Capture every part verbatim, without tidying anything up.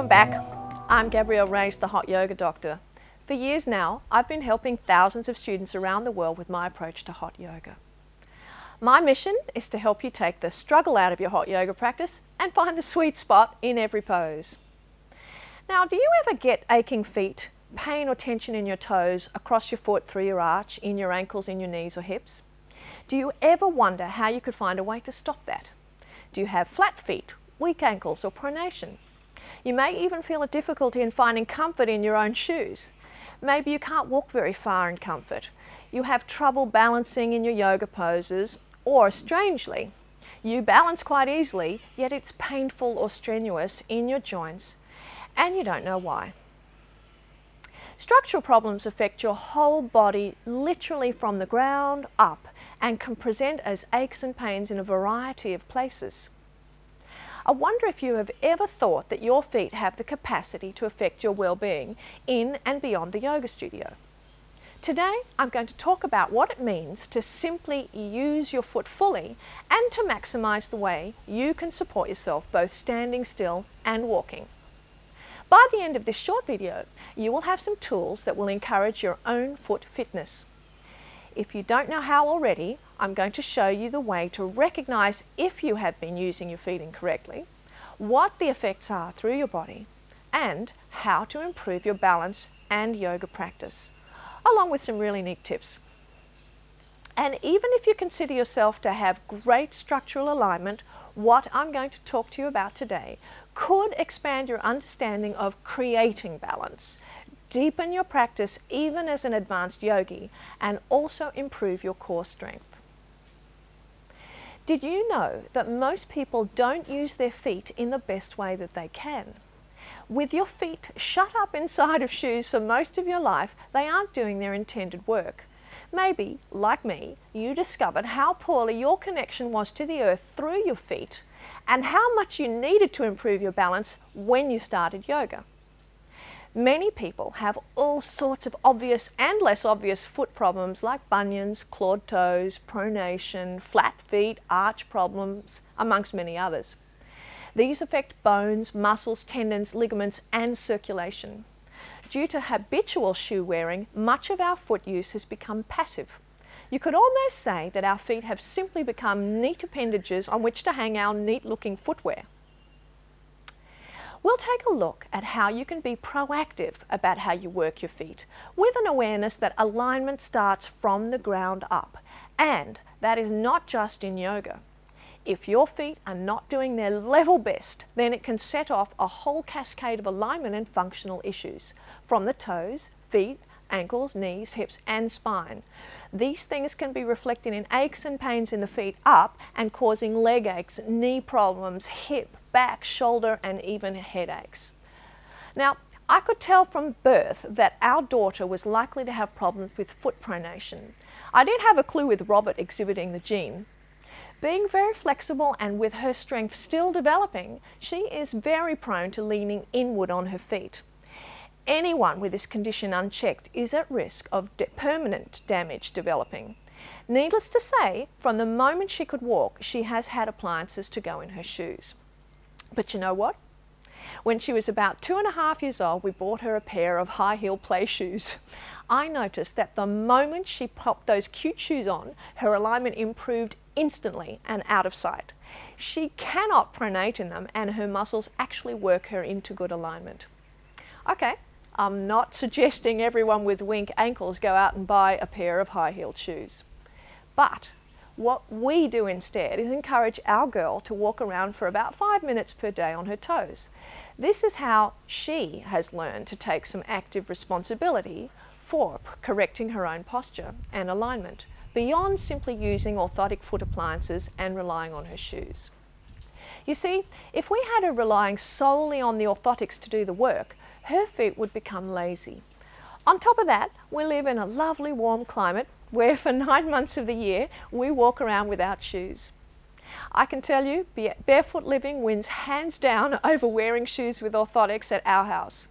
Welcome back. I'm Gabrielle Race, the Hot Yoga Doctor. For years now, I've been helping thousands of students around the world with my approach to hot yoga. My mission is to help you take the struggle out of your hot yoga practice and find the sweet spot in every pose. Now, do you ever get aching feet, pain or tension in your toes, across your foot, through your arch, in your ankles, in your knees or hips? Do you ever wonder how you could find a way to stop that? Do you have flat feet, weak ankles or pronation? You may even feel a difficulty in finding comfort in your own shoes. Maybe you can't walk very far in comfort. You have trouble balancing in your yoga poses, or strangely, you balance quite easily, yet it's painful or strenuous in your joints, and you don't know why. Structural problems affect your whole body literally from the ground up and can present as aches and pains in a variety of places. I wonder if you have ever thought that your feet have the capacity to affect your well-being in and beyond the yoga studio. Today, I'm going to talk about what it means to simply use your foot fully and to maximize the way you can support yourself both standing still and walking. By the end of this short video, you will have some tools that will encourage your own foot fitness. If you don't know how already, I'm going to show you the way to recognize if you have been using your feet incorrectly, what the effects are through your body, and how to improve your balance and yoga practice, along with some really neat tips. And even if you consider yourself to have great structural alignment, what I'm going to talk to you about today could expand your understanding of creating balance, deepen your practice even as an advanced yogi, and also improve your core strength. Did you know that most people don't use their feet in the best way that they can? With your feet shut up inside of shoes for most of your life, they aren't doing their intended work. Maybe, like me, you discovered how poorly your connection was to the earth through your feet and how much you needed to improve your balance when you started yoga. Many people have all sorts of obvious and less obvious foot problems like bunions, clawed toes, pronation, flat feet, arch problems, amongst many others. These affect bones, muscles, tendons, ligaments, and circulation. Due to habitual shoe wearing, much of our foot use has become passive. You could almost say that our feet have simply become neat appendages on which to hang our neat-looking footwear. We'll take a look at how you can be proactive about how you work your feet, with an awareness that alignment starts from the ground up, and that is not just in yoga. If your feet are not doing their level best, then it can set off a whole cascade of alignment and functional issues, from the toes, feet, ankles, knees, hips, and spine. These things can be reflected in aches and pains in the feet up and causing leg aches, knee problems, hip, back, shoulder, and even headaches. Now, I could tell from birth that our daughter was likely to have problems with foot pronation. I did have a clue with Robert exhibiting the gene. Being very flexible and with her strength still developing, she is very prone to leaning inward on her feet. Anyone with this condition unchecked is at risk of de- permanent damage developing. Needless to say, from the moment she could walk, she has had appliances to go in her shoes. But you know what? When she was about two and a half years old, we bought her a pair of high-heel play shoes. I noticed that the moment she popped those cute shoes on, her alignment improved instantly and out of sight. She cannot pronate in them, and her muscles actually work her into good alignment. Okay, I'm not suggesting everyone with weak ankles go out and buy a pair of high-heeled shoes. But what we do instead is encourage our girl to walk around for about five minutes per day on her toes. This is how she has learned to take some active responsibility for correcting her own posture and alignment, beyond simply using orthotic foot appliances and relying on her shoes. You see, if we had her relying solely on the orthotics to do the work, her feet would become lazy. On top of that, we live in a lovely warm climate where for nine months of the year we walk around without shoes. I can tell you, barefoot living wins hands down over wearing shoes with orthotics at our house.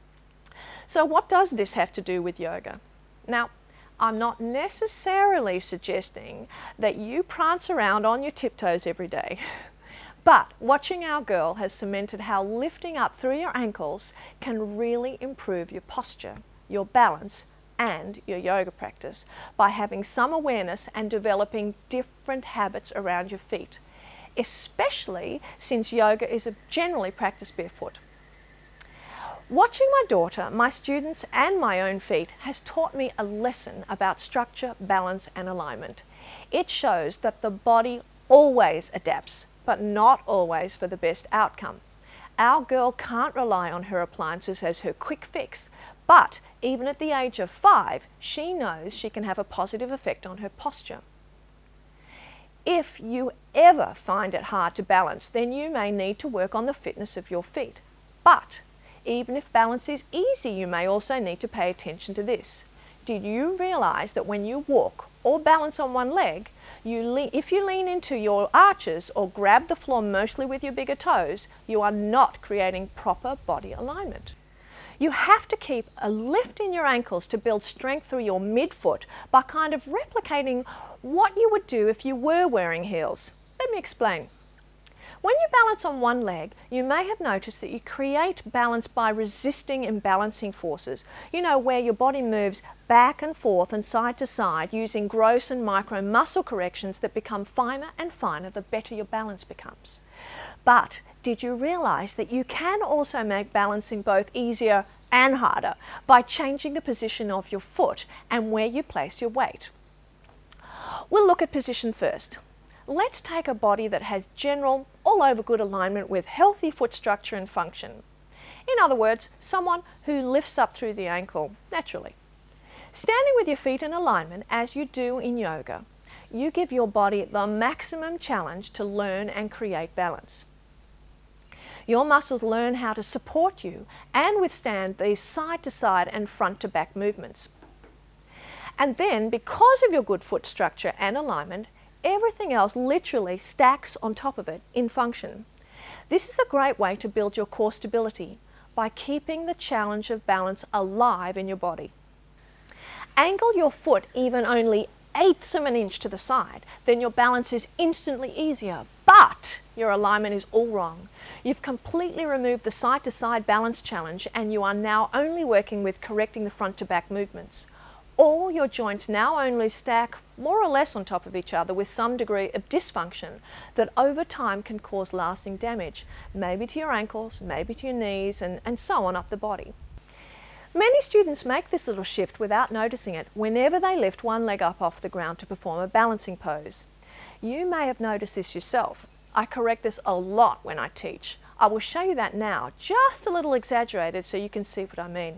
So what does this have to do with yoga? Now, I'm not necessarily suggesting that you prance around on your tiptoes every day, But watching our girl has cemented how lifting up through your ankles can really improve your posture, your balance, and your yoga practice by having some awareness and developing different habits around your feet, especially since yoga is generally practiced barefoot. Watching my daughter, my students, and my own feet has taught me a lesson about structure, balance, and alignment. It shows that the body always adapts, but not always for the best outcome. Our girl can't rely on her appliances as her quick fix, but even at the age of five, she knows she can have a positive effect on her posture. If you ever find it hard to balance, then you may need to work on the fitness of your feet. But even if balance is easy, you may also need to pay attention to this. Did you realize that when you walk or balance on one leg, you le- if you lean into your arches or grab the floor mostly with your bigger toes, you are not creating proper body alignment? You have to keep a lift in your ankles to build strength through your midfoot by kind of replicating what you would do if you were wearing heels. Let me explain. When you balance on one leg, you may have noticed that you create balance by resisting imbalancing forces. You know, where your body moves back and forth and side to side using gross and micro muscle corrections that become finer and finer the better your balance becomes. But did you realize that you can also make balancing both easier and harder by changing the position of your foot and where you place your weight? We'll look at position first. Let's take a body that has general, all over good alignment with healthy foot structure and function. In other words, someone who lifts up through the ankle naturally. Standing with your feet in alignment as you do in yoga, you give your body the maximum challenge to learn and create balance. Your muscles learn how to support you and withstand these side-to-side and front-to-back movements. And then, because of your good foot structure and alignment, everything else literally stacks on top of it in function. This is a great way to build your core stability by keeping the challenge of balance alive in your body. Angle your foot even only eighths of an inch to the side, then your balance is instantly easier, but your alignment is all wrong. You've completely removed the side-to-side balance challenge and you are now only working with correcting the front-to-back movements. All your joints now only stack more or less on top of each other with some degree of dysfunction that over time can cause lasting damage, maybe to your ankles, maybe to your knees, and, and so on up the body. Many students make this little shift without noticing it whenever they lift one leg up off the ground to perform a balancing pose. You may have noticed this yourself. I correct this a lot when I teach. I will show you that now, just a little exaggerated so you can see what I mean.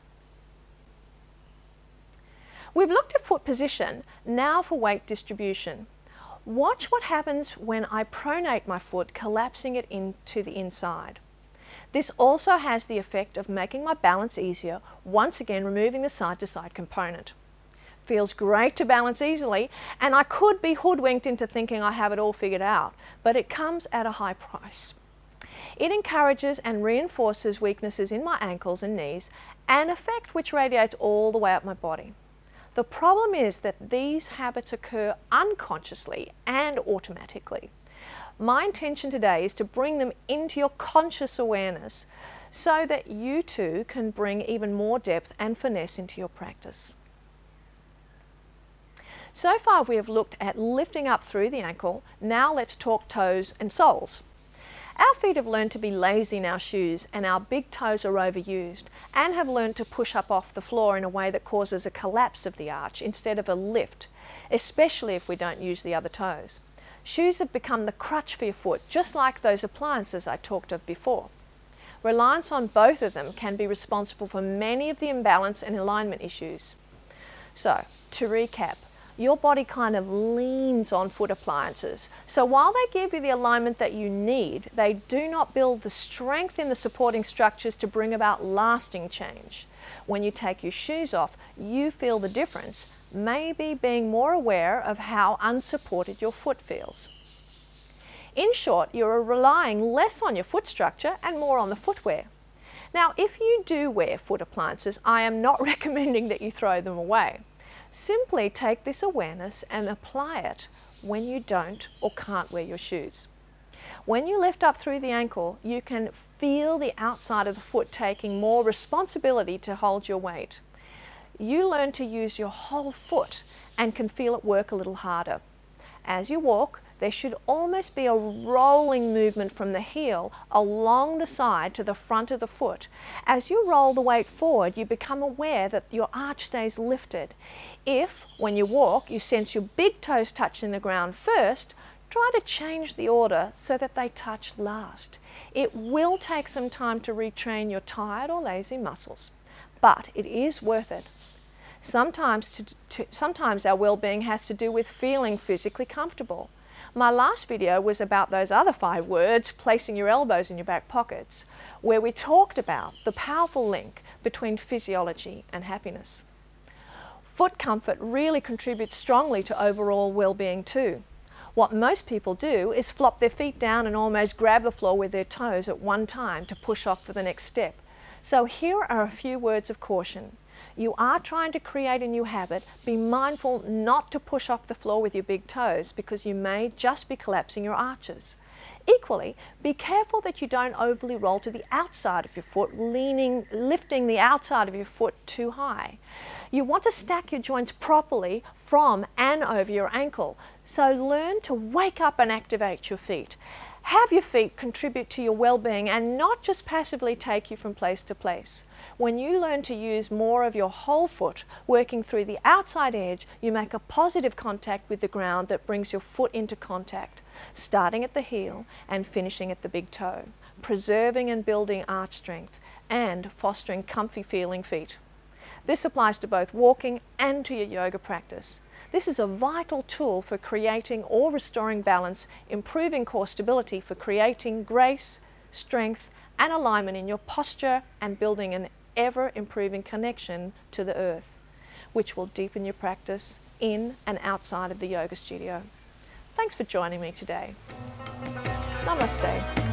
We've looked at foot position, now for weight distribution. Watch what happens when I pronate my foot, collapsing it into the inside. This also has the effect of making my balance easier, once again removing the side-to-side component. Feels great to balance easily, and I could be hoodwinked into thinking I have it all figured out, but it comes at a high price. It encourages and reinforces weaknesses in my ankles and knees, an effect which radiates all the way up my body. The problem is that these habits occur unconsciously and automatically. My intention today is to bring them into your conscious awareness so that you too can bring even more depth and finesse into your practice. So far we have looked at lifting up through the ankle. Now let's talk toes and soles. Our feet have learned to be lazy in our shoes and our big toes are overused and have learned to push up off the floor in a way that causes a collapse of the arch instead of a lift, especially if we don't use the other toes. Shoes have become the crutch for your foot, just like those appliances I talked of before. Reliance on both of them can be responsible for many of the imbalance and alignment issues. So, to recap, your body kind of leans on foot appliances. So while they give you the alignment that you need, they do not build the strength in the supporting structures to bring about lasting change. When you take your shoes off, you feel the difference, maybe being more aware of how unsupported your foot feels. In short, you're relying less on your foot structure and more on the footwear. Now, if you do wear foot appliances, I am not recommending that you throw them away. Simply take this awareness and apply it when you don't or can't wear your shoes. When you lift up through the ankle, you can feel the outside of the foot taking more responsibility to hold your weight. You learn to use your whole foot and can feel it work a little harder. As you walk, there should almost be a rolling movement from the heel along the side to the front of the foot. As you roll the weight forward, you become aware that your arch stays lifted. If, when you walk, you sense your big toes touching the ground first, try to change the order so that they touch last. It will take some time to retrain your tired or lazy muscles, but it is worth it. Sometimes, to, to, sometimes our well-being has to do with feeling physically comfortable. My last video was about those other five words, placing your elbows in your back pockets, where we talked about the powerful link between physiology and happiness. Foot comfort really contributes strongly to overall well-being too. What most people do is flop their feet down and almost grab the floor with their toes at one time to push off for the next step. So here are a few words of caution. You are trying to create a new habit. Be mindful not to push off the floor with your big toes because you may just be collapsing your arches. Equally, be careful that you don't overly roll to the outside of your foot, leaning, lifting the outside of your foot too high. You want to stack your joints properly from and over your ankle. So learn to wake up and activate your feet. Have your feet contribute to your well-being and not just passively take you from place to place. When you learn to use more of your whole foot, working through the outside edge, you make a positive contact with the ground that brings your foot into contact, starting at the heel and finishing at the big toe, preserving and building arch strength and fostering comfy feeling feet. This applies to both walking and to your yoga practice. This is a vital tool for creating or restoring balance, improving core stability for creating grace, strength, and alignment in your posture and building an ever-improving connection to the earth, which will deepen your practice in and outside of the yoga studio. Thanks for joining me today. Namaste.